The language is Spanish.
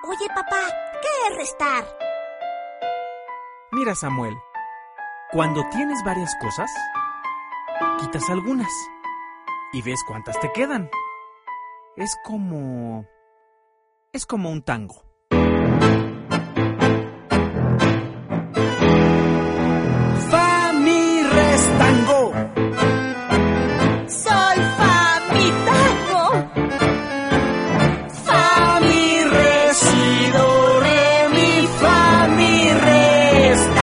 Oye, papá, ¿qué es restar? Mira, Samuel, cuando tienes varias cosas, quitas algunas y ves cuántas te quedan. Es como un tango.